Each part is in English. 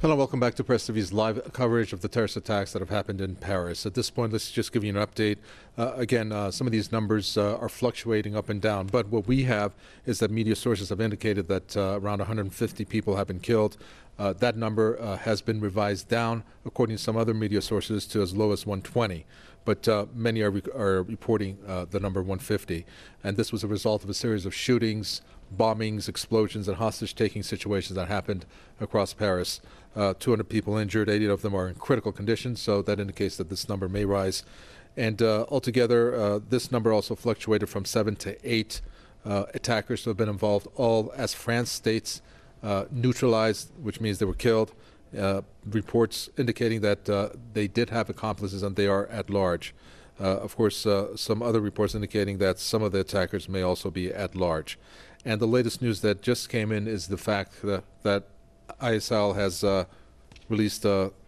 Hello, welcome back to Press TV's live coverage of the terrorist attacks that have happened in Paris. At this point, let's just give you an update. Again, some of these numbers are fluctuating up and down, but what we have is that media sources have indicated that around 150 people have been killed. That number has been revised down, according to some other media sources, to as low as 120. But many are reporting the number 150. And this was a result of a series of shootings, bombings, explosions, and hostage-taking situations that happened across Paris. 200 people injured, 80 of them are in critical condition, so that indicates that this number may rise. And altogether, this number also fluctuated from 7 to 8 attackers who have been involved, all as France states neutralized, which means they were killed. Reports indicating that they did have accomplices and they are at large. Of course, some other reports indicating that some of the attackers may also be at large. And the latest news that just came in is the fact that ISIL has released.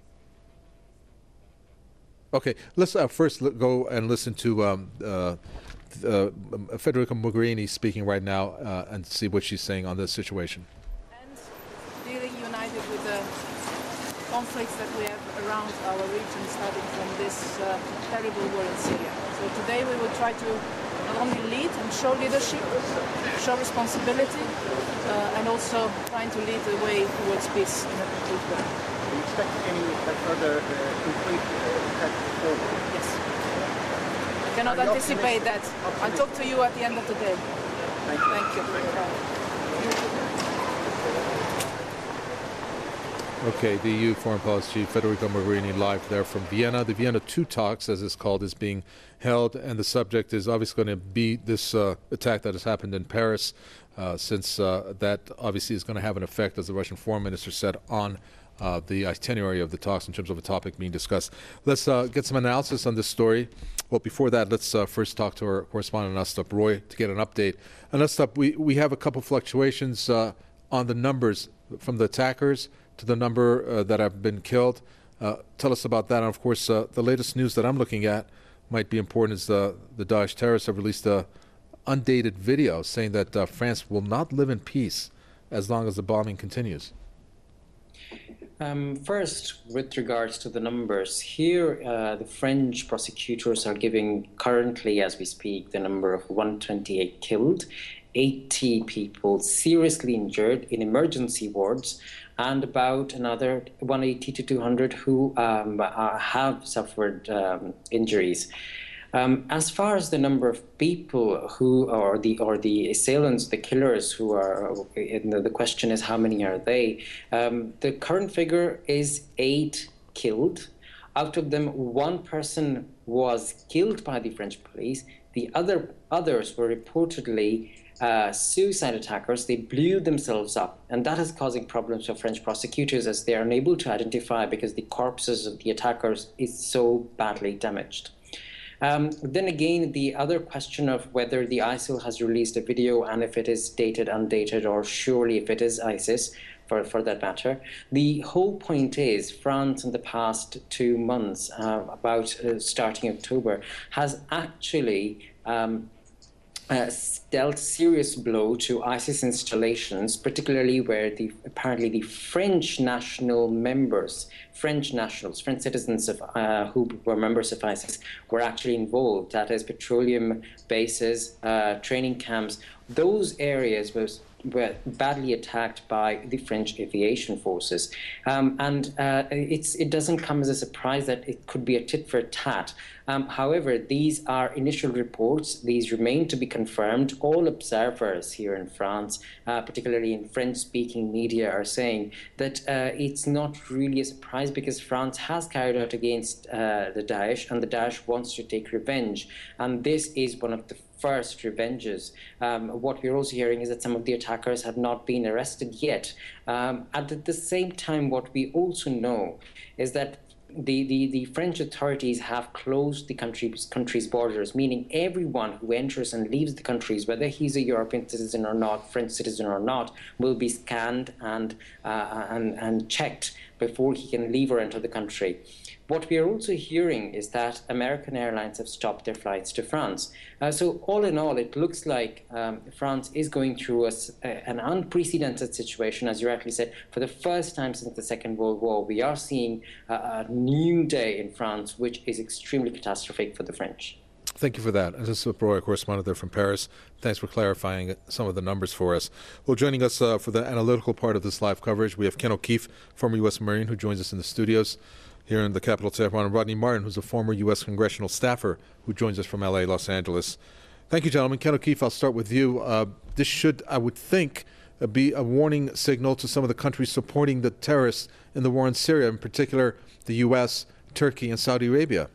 Okay, let's first go and listen to Federica Mogherini speaking right now and see what she's saying on this situation. And really united with the conflicts that we have around our region, starting from this terrible war in Syria. So today we will try to not only lead and show leadership, show responsibility, and also trying to lead the way towards peace in a complete way. Do you expect any further complete attack forward? Yes. I cannot anticipate that. I'll talk to you at the end of the day. Thank you. Thank you. Okay, the EU Foreign Policy Chief Federica Mogherini live there from Vienna. The Vienna II talks, as it's called, is being held, and the subject is obviously going to be this attack that has happened in Paris, since that obviously is going to have an effect, as the Russian foreign minister said, on the itinerary of the talks in terms of a topic being discussed. Let's get some analysis on this story. Well, before that, let's first talk to our correspondent, Astap Roy, to get an update. And Astap, we have a couple fluctuations on the numbers from the attackers to the number that have been killed. Tell us about that. And of course, the latest news that I'm looking at might be important is the Daesh terrorists have released an undated video saying that France will not live in peace as long as the bombing continues. First, with regards to the numbers, here the French prosecutors are giving currently, as we speak, the number of 128 killed, 80 people seriously injured in emergency wards, and about another 180 to 200 who have suffered injuries. As far as the number of people who are the assailants, the killers who are, the question is how many are they? The current figure is 8 killed. Out of them, 1 person was killed by the French police. The others were reportedly suicide attackers. They blew themselves up, and that is causing problems for French prosecutors as they are unable to identify because the corpses of the attackers is so badly damaged. Then again, the other question of whether the ISIL has released a video and if it is dated, undated, or surely if it is ISIS, for that matter. The whole point is France in the past 2 months, about starting October, has actually dealt serious blow to ISIS installations, particularly where apparently the French national members, French nationals, French citizens of, who were members of ISIS, were actually involved. That is, petroleum bases, training camps. Those areas were badly attacked by the French aviation forces. It doesn't come as a surprise that it could be a tit for tat. However, these are initial reports. These remain to be confirmed. All observers here in France, particularly in French-speaking media, are saying that it's not really a surprise because France has carried out against the Daesh, and the Daesh wants to take revenge. And this is one of the first revenges. What we're also hearing is that some of the attackers have not been arrested yet. At the same time, what we also know is that the French authorities have closed the country's borders, meaning everyone who enters and leaves the countries, whether he's a European citizen or not, French citizen or not, will be scanned and checked before he can leave or enter the country. What we are also hearing is that American airlines have stopped their flights to France. So all in all, it looks like France is going through an unprecedented situation, as you rightly said. For the first time since the Second World War, we are seeing a new day in France, which is extremely catastrophic for the French. Thank you for that. And this is Roy, correspondent there from Paris. Thanks for clarifying some of the numbers for us. Well, joining us for the analytical part of this live coverage, we have Ken O'Keefe, former U.S. Marine, who joins us in the studios here in the capital, Tehran, and Rodney Martin, who's a former U.S. congressional staffer who joins us from L.A., Los Angeles. Thank you, gentlemen. Ken O'Keefe, I'll start with you. This should, I would think, be a warning signal to some of the countries supporting the terrorists in the war in Syria, in particular the U.S., Turkey, and Saudi Arabia.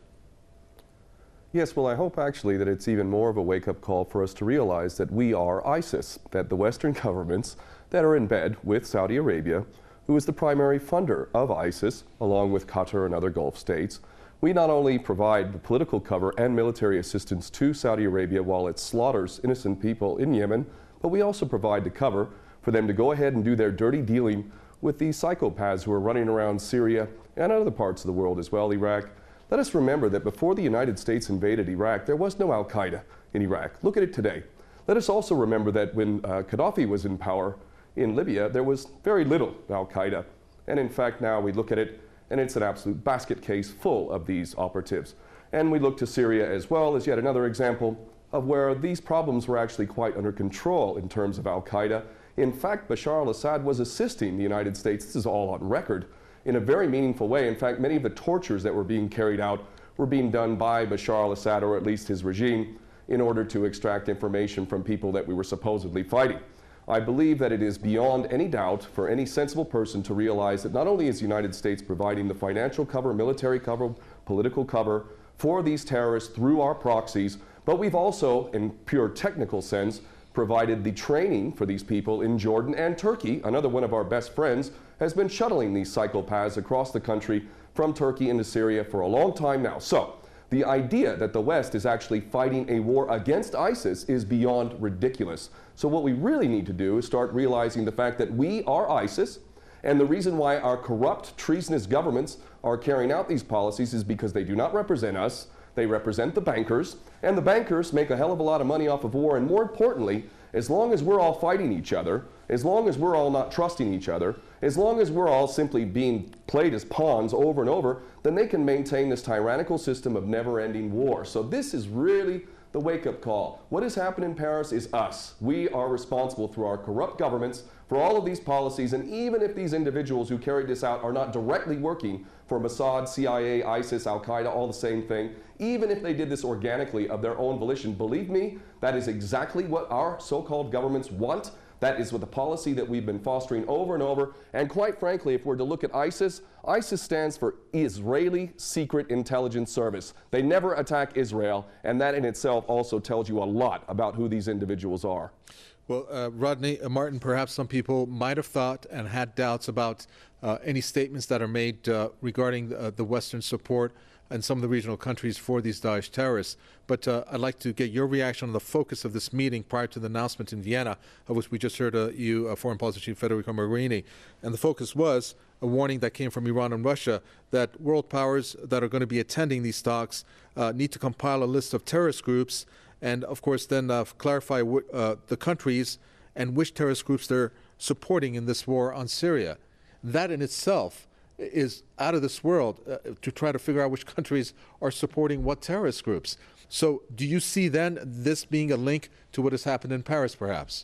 Yes, well, I hope actually that it's even more of a wake-up call for us to realize that we are ISIS, that the Western governments that are in bed with Saudi Arabia, who is the primary funder of ISIS, along with Qatar and other Gulf states, we not only provide the political cover and military assistance to Saudi Arabia while it slaughters innocent people in Yemen, but we also provide the cover for them to go ahead and do their dirty dealing with these psychopaths who are running around Syria and other parts of the world as well, Iraq. Let us remember that before the United States invaded Iraq, there was no al-Qaeda in Iraq. Look at it today. Let us also remember that when Gaddafi was in power in Libya, there was very little al-Qaeda. And in fact, now we look at it, and it's an absolute basket case full of these operatives. And we look to Syria as well as yet another example of where these problems were actually quite under control in terms of al-Qaeda. In fact, Bashar al-Assad was assisting the United States, this is all on record, in a very meaningful way. In fact, many of the tortures that were being carried out were being done by Bashar al-Assad, or at least his regime, in order to extract information from people that we were supposedly fighting. I believe that it is beyond any doubt for any sensible person to realize that not only is the United States providing the financial cover, military cover, political cover for these terrorists through our proxies, but we've also, in pure technical sense, provided the training for these people in Jordan, and Turkey, another one of our best friends, has been shuttling these psychopaths across the country from Turkey into Syria for a long time now. So the idea that the West is actually fighting a war against ISIS is beyond ridiculous. So what we really need to do is start realizing the fact that we are ISIS, and the reason why our corrupt, treasonous governments are carrying out these policies is because they do not represent us. They represent the bankers, and the bankers make a hell of a lot of money off of war. And more importantly, as long as we're all fighting each other, as long as we're all not trusting each other, as long as we're all simply being played as pawns over and over, then they can maintain this tyrannical system of never-ending war. So this is really the wake-up call. What has happened in Paris is us. We are responsible through our corrupt governments for all of these policies, and even if these individuals who carried this out are not directly working for Mossad, CIA, ISIS, Al-Qaeda, all the same thing, even if they did this organically of their own volition, believe me, that is exactly what our so-called governments want. That is what the policy that we've been fostering over and over. And quite frankly, if we're to look at ISIS, ISIS stands for Israeli Secret Intelligence Service. They never attack Israel, and that in itself also tells you a lot about who these individuals are. Well, Rodney Martin, perhaps some people might have thought and had doubts about any statements that are made regarding the Western support and some of the regional countries for these Daesh terrorists. But I'd like to get your reaction on the focus of this meeting prior to the announcement in Vienna, of which we just heard you, Foreign Policy Chief Federico Mogherini. And the focus was a warning that came from Iran and Russia that world powers that are going to be attending these talks need to compile a list of terrorist groups and, of course, then clarify the countries and which terrorist groups they're supporting in this war on Syria. That in itself is out of this world to try to figure out which countries are supporting what terrorist groups. So do you see then this being a link to what has happened in Paris, perhaps?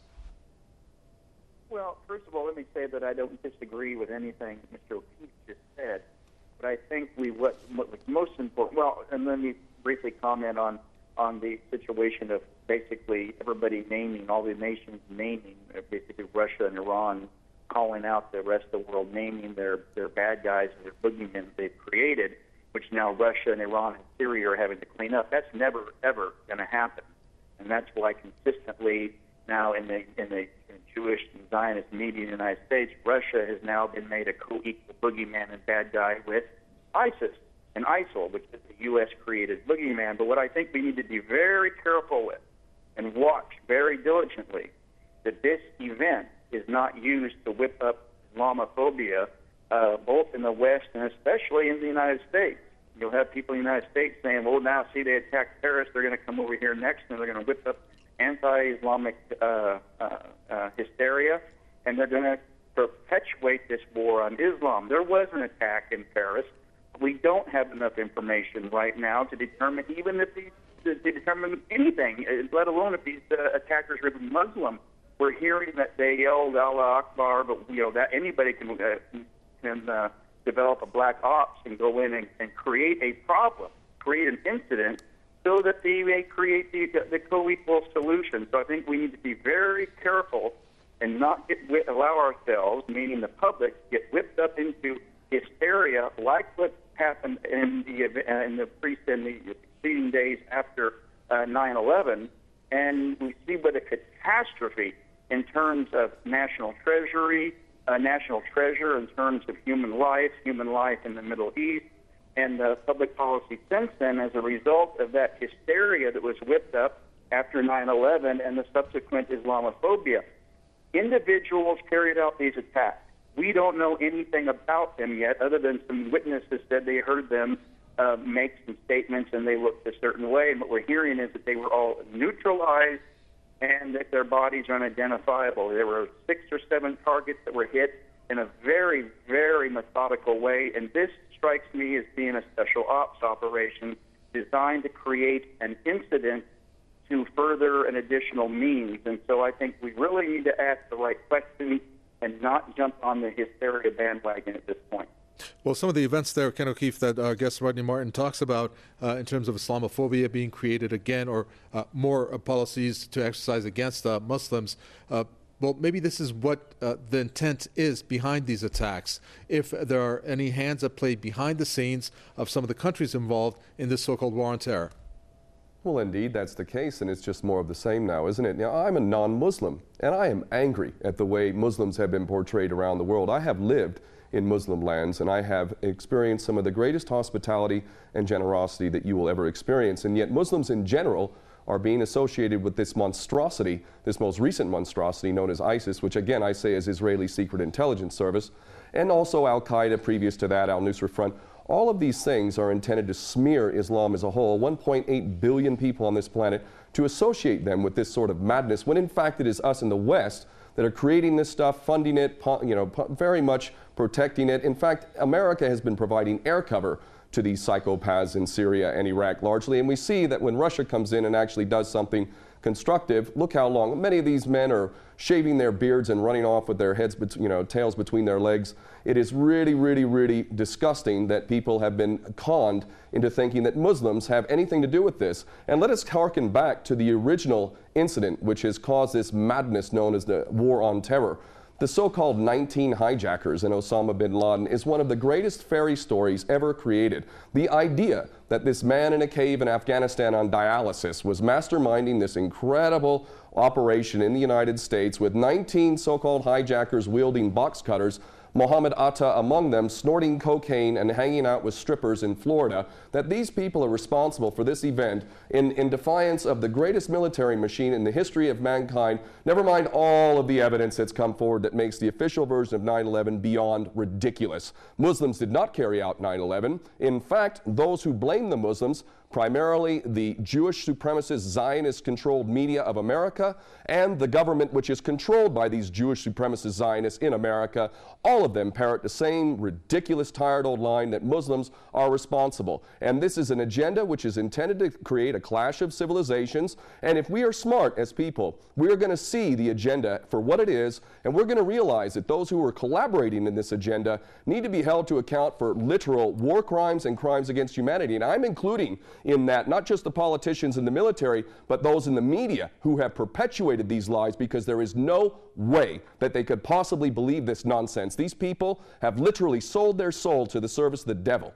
Well, first of all, let me say that I don't disagree with anything Mr. O'Keefe just said. But I think what was most important, well, and let me briefly comment on the situation of basically everybody naming, all the nations naming, basically Russia and Iran calling out the rest of the world, naming their bad guys and their boogeymen they've created, which now Russia and Iran and Syria are having to clean up. That's never, ever going to happen. And that's why consistently now in the Jewish and Zionist media in the United States, Russia has now been made a co-equal boogeyman and bad guy with ISIS and ISIL, which is the U.S.-created boogeyman. But what I think we need to be very careful with and watch very diligently that this event is not used to whip up Islamophobia, both in the West and especially in the United States. you'll have people in the United States saying, well, now, see, they attacked Paris, they're going to come over here next, and they're going to whip up anti-Islamic hysteria, and they're going to perpetuate this war on Islam. There was an attack in Paris. We don't have enough information right now to determine even if to determine anything, let alone if these attackers are even Muslim. We're hearing that they yelled Allah Akbar, but that anybody can develop a black ops and go in and create a problem, create an incident, so that they may create the co-equal solution. So I think we need to be very careful and not allow ourselves, meaning the public, get whipped up into hysteria like what happened in the succeeding days after 9/11, and we see what a catastrophe in terms of national treasure in terms of human life in the Middle East, and the public policy since then as a result of that hysteria that was whipped up after 9/11 and the subsequent Islamophobia. Individuals carried out these attacks. We don't know anything about them yet, other than some witnesses said they heard them make some statements and they looked a certain way. And what we're hearing is that they were all neutralized and that their bodies are unidentifiable. There were 6 or 7 targets that were hit in a very, very methodical way. And this strikes me as being a special ops operation designed to create an incident to further an additional means. And so I think we really need to ask the right questions and not jump on the hysteria bandwagon at this point. Well, some of the events there, Ken O'Keefe, that our guest Rodney Martin talks about in terms of Islamophobia being created again, or more policies to exercise against Muslims, well, maybe this is what the intent is behind these attacks. If there are any hands at play behind the scenes of some of the countries involved in this so-called war on terror. Well, indeed, that's the case, and it's just more of the same now, isn't it? Now, I'm a non-Muslim, and I am angry at the way Muslims have been portrayed around the world. I have lived in Muslim lands, and I have experienced some of the greatest hospitality and generosity that you will ever experience, and yet Muslims in general are being associated with this monstrosity, this most recent monstrosity known as ISIS, which again I say is Israeli Secret Intelligence Service, and also Al-Qaeda previous to that, Al-Nusra Front. All of these things are intended to smear Islam as a whole, 1.8 billion people on this planet, to associate them with this sort of madness, when in fact it is us in the West that are creating this stuff, funding it, very much protecting it. In fact, America has been providing air cover to these psychopaths in Syria and Iraq largely, and we see that when Russia comes in and actually does something constructive, look how long many of these men are shaving their beards and running off with their heads, tails between their legs. It is really, really, really disgusting that people have been conned into thinking that Muslims have anything to do with this. And let us harken back to the original incident which has caused this madness known as the War on Terror. The so-called 19 hijackers in Osama bin Laden is one of the greatest fairy stories ever created. The idea that this man in a cave in Afghanistan on dialysis was masterminding this incredible operation in the United States with 19 so-called hijackers wielding box cutters, Mohammed Atta among them, snorting cocaine and hanging out with strippers in Florida, that these people are responsible for this event in defiance of the greatest military machine in the history of mankind, never mind all of the evidence that's come forward that makes the official version of 9/11 beyond ridiculous. Muslims did not carry out 9/11. In fact, those who blame the Muslims, primarily the Jewish supremacist Zionist-controlled media of America and the government which is controlled by these Jewish supremacist Zionists in America, all of them parrot the same ridiculous, tired old line that Muslims are responsible. And this is an agenda which is intended to create a clash of civilizations. And if we are smart as people, we're going to see the agenda for what it is, and we're going to realize that those who are collaborating in this agenda need to be held to account for literal war crimes and crimes against humanity. And I'm including in that not just the politicians and the military, but those in the media who have perpetuated these lies, because there is no way that they could possibly believe this nonsense. These people have literally sold their soul to the service of the devil.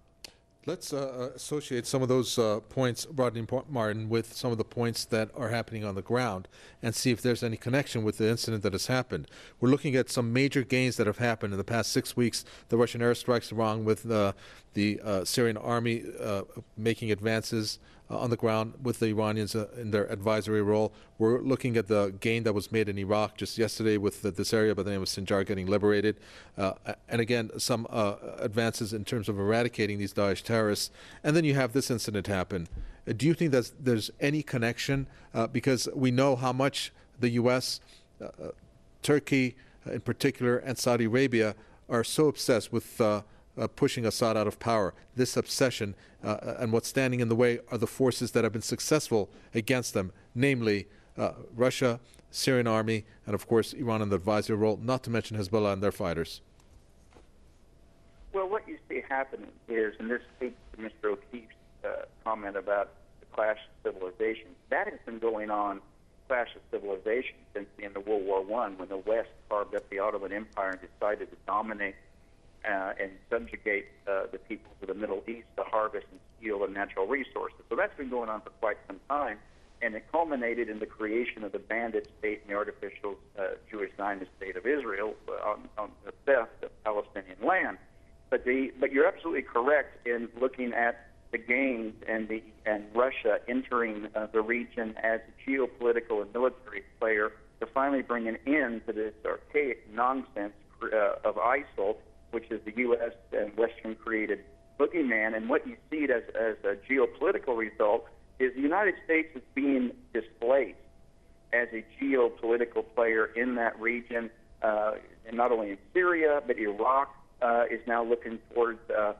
Let's associate some of those points, Rodney Martin, with some of the points that are happening on the ground and see if there's any connection with the incident that has happened. We're looking at some major gains that have happened in the past 6 weeks. The Russian airstrikes along with the Syrian army making advances on the ground with the Iranians in their advisory role. We're looking at the gain that was made in Iraq just yesterday with this area by the name of Sinjar getting liberated. And again, some advances in terms of eradicating these Daesh terrorists. And then you have this incident happen. Do you think that there's any connection? Because we know how much the U.S., Turkey in particular, and Saudi Arabia are so obsessed with pushing Assad out of power. This obsession and what's standing in the way are the forces that have been successful against them, namely Russia, Syrian army, and of course Iran in the advisory role, not to mention Hezbollah and their fighters. Well, what you see happening is, and this speaks to Mr. O'Keefe's comment about the clash of civilizations, that has been going on, clash of civilizations, since the end of World War I, when the West carved up the Ottoman Empire and decided to dominate and subjugate the peoples of the Middle East to harvest and steal and natural resources. So that's been going on for quite some time, and it culminated in the creation of the bandit state and the artificial Jewish Zionist state of Israel on the theft of Palestinian land. But you're absolutely correct in looking at the gains and Russia entering the region as a geopolitical and military player to finally bring an end to this archaic nonsense of ISIL, which is the U.S. and Western-created boogeyman. And what you see as a geopolitical result is the United States is being displaced as a geopolitical player in that region, and not only in Syria, but Iraq is now looking towards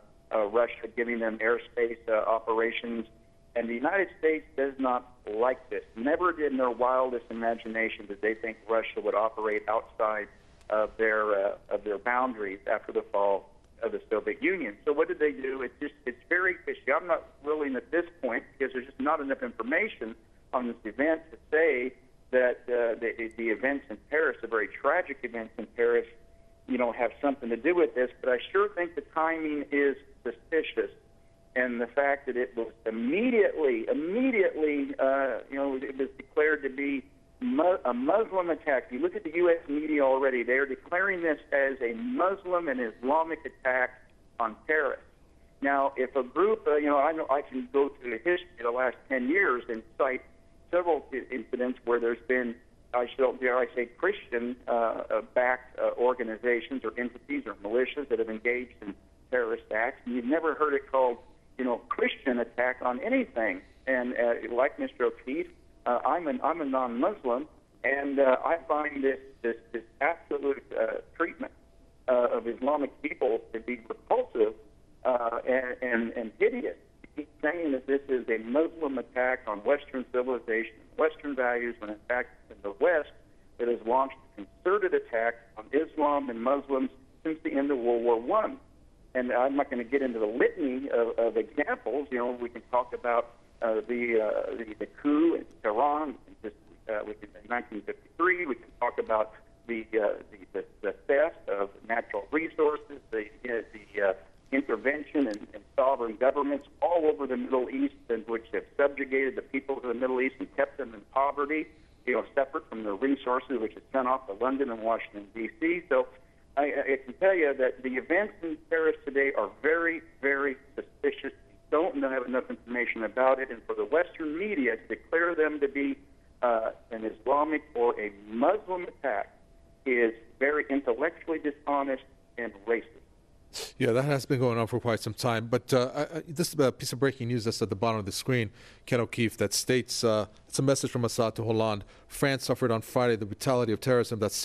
Russia giving them airspace operations. And the United States does not like this. Never did in their wildest imagination did they think Russia would operate outside of their boundaries after the fall of the Soviet Union. So what did they do? It's very fishy. I'm not willing at this point, because there's just not enough information on this event, to say that the events in Paris, the very tragic events in Paris, have something to do with this. But I sure think the timing is suspicious, and the fact that it was immediately, it was declared to be a Muslim attack. If you look at the U.S. media already, they are declaring this as a Muslim and Islamic attack on Paris. Now, if a group, I know I can go through the history of the last 10 years and cite several incidents where there's been, dare I say, Christian-backed organizations or entities or militias that have engaged in terrorist acts, and you've never heard it called, Christian attack on anything. And like Mr. O'Keefe, I'm a non-Muslim, and I find this absolute treatment of Islamic people to be repulsive and hideous. He's saying that this is a Muslim attack on Western civilization, Western values, when in fact in the West it has launched a concerted attack on Islam and Muslims since the end of World War I. And I'm not going to get into the litany of examples. We can talk about the coup in Tehran in 1953. We can talk about the theft of natural resources, the intervention in sovereign governments all over the Middle East, which have subjugated the people of the Middle East and kept them in poverty, separate from the resources which is sent off to London and Washington, D.C. So I can tell you that the events in Paris today are very, very suspicious. We don't have enough information about it, and for the Western media to declare them to be an Islamic or a Muslim attack is very intellectually dishonest and racist. Yeah, that has been going on for quite some time. But this piece of breaking news that's at the bottom of the screen, Ken O'Keefe, that states, it's a message from Assad to Hollande. France suffered on Friday the brutality of terrorism that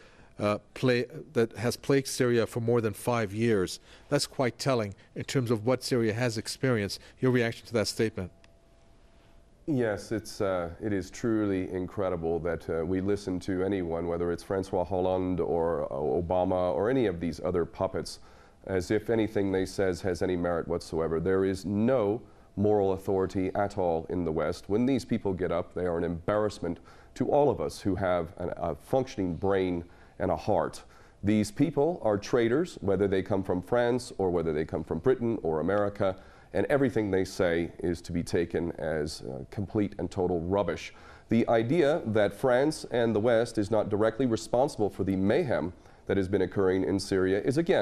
that has plagued Syria for more than 5 years. That's quite telling in terms of what Syria has experienced. Your reaction to that statement? Yes, it is truly incredible that we listen to anyone, whether it's Francois Hollande or Obama or any of these other puppets, as if anything they says has any merit whatsoever. There is no moral authority at all in the West. When these people get up, they are an embarrassment to all of us who have a functioning brain and a heart. These people are traitors, whether they come from France or whether they come from Britain or America, and everything they say is to be taken as complete and total rubbish. The idea that France and the West is not directly responsible for the mayhem that has been occurring in Syria is again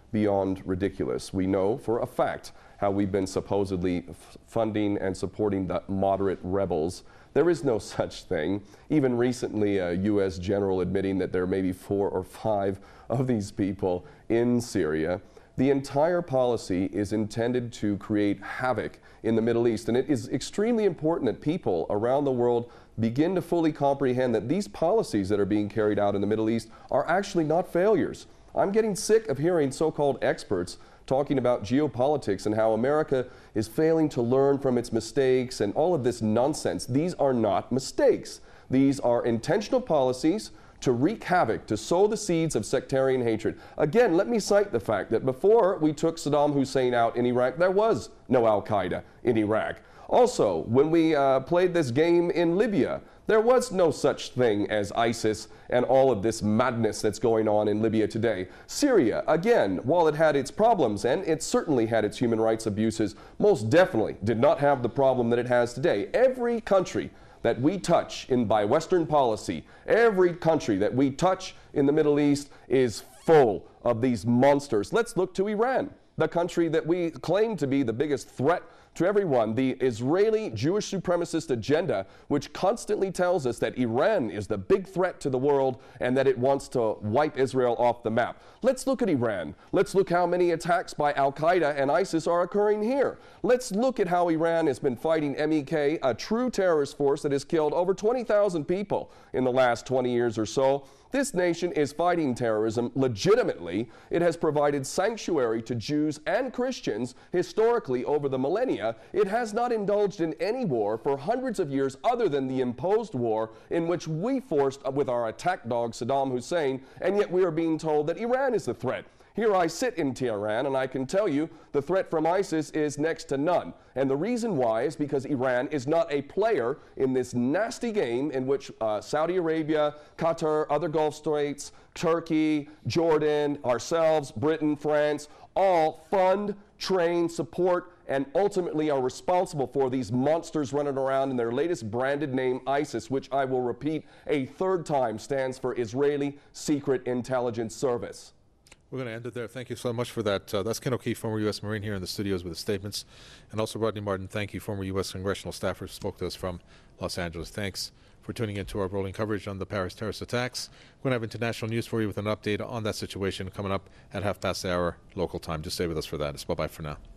beyond ridiculous. We know for a fact how we've been supposedly funding and supporting the moderate rebels. There is no such thing. Even recently, a U.S. general admitting that there may be 4 or 5 of these people in Syria. The entire policy is intended to create havoc in the Middle East, and it is extremely important that people around the world begin to fully comprehend that these policies that are being carried out in the Middle East are actually not failures. I'm getting sick of hearing so-called experts talking about geopolitics and how America is failing to learn from its mistakes and all of this nonsense. These are not mistakes. These are intentional policies to wreak havoc, to sow the seeds of sectarian hatred. Again, let me cite the fact that before we took Saddam Hussein out in Iraq, there was no Al-Qaeda in Iraq. Also, when we played this game in Libya, there was no such thing as ISIS and all of this madness that's going on in Libya today. Syria, again, while it had its problems, and it certainly had its human rights abuses, most definitely did not have the problem that it has today. Every country that we touch by Western policy, every country that we touch in the Middle East is full of these monsters. Let's look to Iran, the country that we claim to be the biggest threat to everyone, the Israeli Jewish supremacist agenda, which constantly tells us that Iran is the big threat to the world and that it wants to wipe Israel off the map. Let's look at Iran. Let's look how many attacks by Al-Qaeda and ISIS are occurring here. Let's look at how Iran has been fighting MEK, a true terrorist force that has killed over 20,000 people in the last 20 years or so. This nation is fighting terrorism legitimately. It has provided sanctuary to Jews and Christians historically over the millennia. It has not indulged in any war for hundreds of years other than the imposed war in which we forced with our attack dog Saddam Hussein, and yet we are being told that Iran is the threat. Here I sit in Tehran, and I can tell you the threat from ISIS is next to none. And the reason why is because Iran is not a player in this nasty game in which Saudi Arabia, Qatar, other Gulf states, Turkey, Jordan, ourselves, Britain, France, all fund, train, support, and ultimately are responsible for these monsters running around in their latest branded name, ISIS, which I will repeat a third time stands for Israeli Secret Intelligence Service. We're going to end it there. Thank you so much for that. That's Ken O'Keefe, former U.S. Marine, here in the studios with the statements. And also Rodney Martin, thank you, former U.S. congressional staffer who spoke to us from Los Angeles. Thanks for tuning into our rolling coverage on the Paris terrorist attacks. We're going to have international news for you with an update on that situation coming up at 1:30 local time. Just stay with us for that. It's bye-bye for now.